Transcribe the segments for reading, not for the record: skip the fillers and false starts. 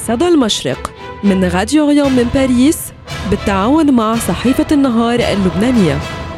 صدى المشرق من راديو ريان من باريس بالتعاون مع صحيفة النهار اللبنانية.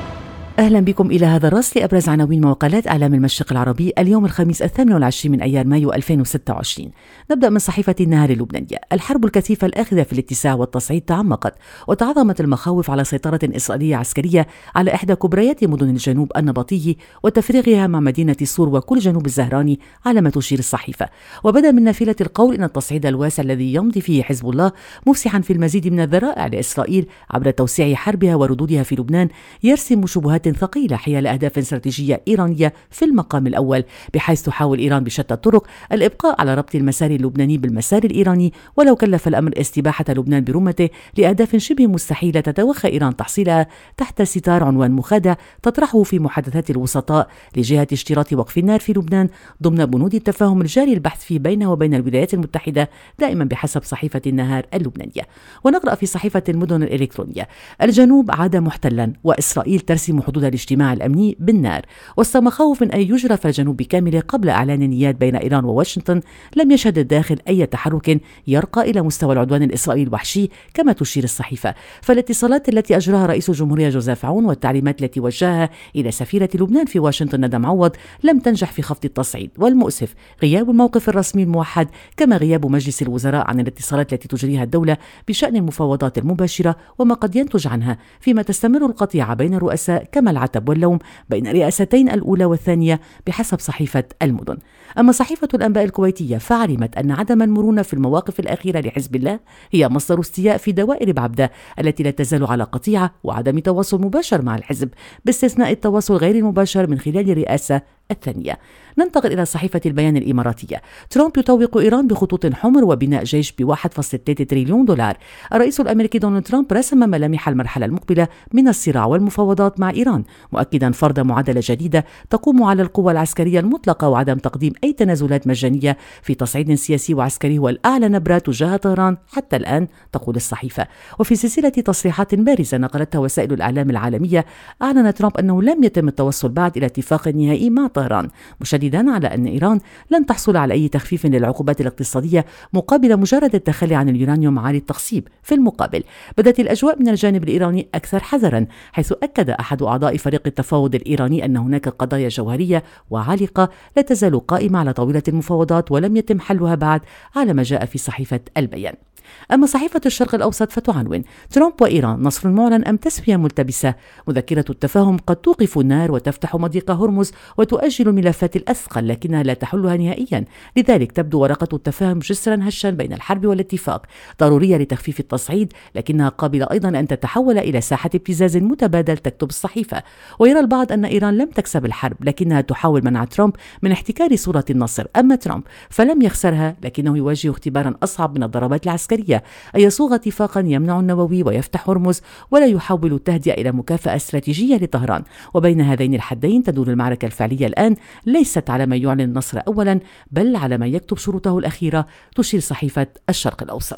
أهلا بكم إلى هذا الرأس لأبرز عناوين ومقالات أعلام المشرق العربي اليوم الخميس 28 من أيار مايو 2026. نبدأ من صحيفة النهار اللبنانية. الحرب الكثيفة الآخذة في الاتساع والتصعيد تعمقت وتعاظمت المخاوف على سيطرة إسرائيلية عسكرية على إحدى كبريات مدن الجنوب النبطي وتفريغها مع مدينة صور وكل جنوب الزهراني على ما تشير الصحيفة. وبدأ من نافلة القول إن التصعيد الواسع الذي يمضي فيه حزب الله مفسحا في المزيد من الذرائع لإسرائيل عبر توسيع حربها وردودها في لبنان يرسم شبهات ثقيلة حيال أهداف استراتيجية إيرانية في المقام الأول، بحيث تحاول إيران بشتى الطرق الإبقاء على ربط المسار اللبناني بالمسار الإيراني، ولو كلف الأمر استباحة لبنان برمته لأهداف شبه مستحيلة تتوخى إيران تحصيلها تحت ستار عنوان مخادع تطرحه في محادثات الوسطاء لجهة اشتراط وقف النار في لبنان ضمن بنود التفاهم الجاري البحث فيه بينه وبين الولايات المتحدة دائما بحسب صحيفة النهار اللبنانية. ونقرأ في صحيفة المدن الإلكترونية: الجنوب عاد محتلا وإسرائيل ترسم حدود الاجتماع الأمني بالنار. وسط مخاوف من أن يجرف الجنوب بكامله قبل إعلان النيات بين إيران وواشنطن، لم يشهد الداخل أي تحرك يرقى إلى مستوى العدوان الإسرائيلي الوحشي كما تشير الصحيفة. فالاتصالات التي أجراها رئيس الجمهورية جوزيف عون والتعليمات التي وجهها إلى سفيرة لبنان في واشنطن ندى معوض لم تنجح في خفض التصعيد. والمؤسف غياب الموقف الرسمي الموحد، كما غياب مجلس الوزراء عن الاتصالات التي تجريها الدولة بشأن المفاوضات المباشرة وما قد ينتج عنها، فيما تستمر القطيعة بين الرؤساء كما العتب واللوم بين الرئاستين الأولى والثانية بحسب صحيفة المدن. أما صحيفة الأنباء الكويتية فعلمت أن عدم المرونة في المواقف الأخيرة لحزب الله هي مصدر استياء في دوائر بعبدة التي لا تزال على قطيعة وعدم تواصل مباشر مع الحزب، باستثناء التواصل غير المباشر من خلال الرئاسة الثانية. ننتقل إلى صحيفة البيان الإماراتية. ترامب يطوق إيران بخطوط حمر وبناء جيش ب$1.3 تريليون. الرئيس الأمريكي دونالد ترامب رسم ملامح المرحلة المقبلة من الصراع والمفاوضات مع إيران، مؤكدا فرض معادلة جديدة تقوم على القوى العسكرية المطلقة وعدم تقديم أي تنازلات مجانية في تصعيد سياسي وعسكري هو الأعلى نبرة تجاه طهران حتى الآن، تقول الصحيفة. وفي سلسلة تصريحات بارزة نقلتها وسائل الإعلام العالمية، أعلن ترامب أنه لم يتم التوصل بعد إلى اتفاق نهائي مع طهران، مشددا على أن إيران لن تحصل على أي تخفيف للعقوبات الاقتصادية مقابل مجرد التخلي عن اليورانيوم عالي التخصيب. في المقابل بدت الأجواء من الجانب الإيراني أكثر حذرا، حيث أكد أحد أعضاء فريق التفاوض الإيراني أن هناك قضايا جوهرية وعالقة لا تزال قائمة على طاولة المفاوضات ولم يتم حلها بعد، على ما جاء في صحيفة البيان. أما صحيفة الشرق الأوسط فتعنون: ترامب وإيران نصر معلن أم تسوية ملتبسة؟ مذكرة التفاهم قد توقف النار وتفتح مضيق هرمز وتؤجل الملفات الأثقل لكنها لا تحلها نهائيا، لذلك تبدو ورقة التفاهم جسرا هشا بين الحرب والاتفاق، ضرورية لتخفيف التصعيد لكنها قابلة أيضا أن تتحول إلى ساحة ابتزاز متبادل، تكتب الصحيفة. ويرى البعض أن إيران لم تكسب الحرب لكنها تحاول منع ترامب من احتكار صورة النصر، أما ترامب فلم يخسرها لكنه يواجه اختبارا أصعب من الضربات العسكرية، أن يصوغ اتفاقا يمنع النووي ويفتح هرمز ولا يحاول التهدئة إلى مكافأة استراتيجية لطهران. وبين هذين الحدين تدور المعركة الفعلية الآن، ليست على ما يعلن النصر أولا بل على ما يكتب شروطه الأخيرة، تشير صحيفة الشرق الأوسط.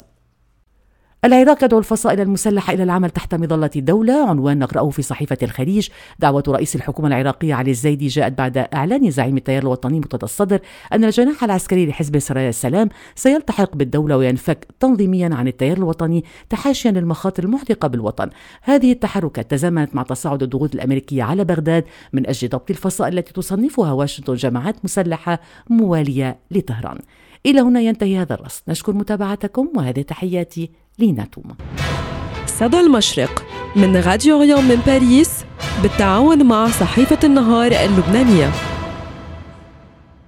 العراق يدعو الفصائل المسلحة إلى العمل تحت مظلة الدولة، عنوان نقرأه في صحيفة الخليج. دعوة رئيس الحكومة العراقية علي الزيدي جاءت بعد إعلان زعيم التيار الوطني مرتضى الصدر أن الجناح العسكري لحزب سرايا السلام سيلتحق بالدولة وينفك تنظيميا عن التيار الوطني تحاشيا للمخاطر المحدقة بالوطن. هذه التحركات تزامنت مع تصاعد الضغوط الأمريكية على بغداد من أجل ضبط الفصائل التي تصنفها واشنطن جماعات مسلحة موالية لطهران. إلى هنا ينتهي هذا الرصد، نشكر متابعتكم وهذه تحياتي لينا توما. صدى المشرق من راديو ريان من باريس بالتعاون مع صحيفة النهار اللبنانية.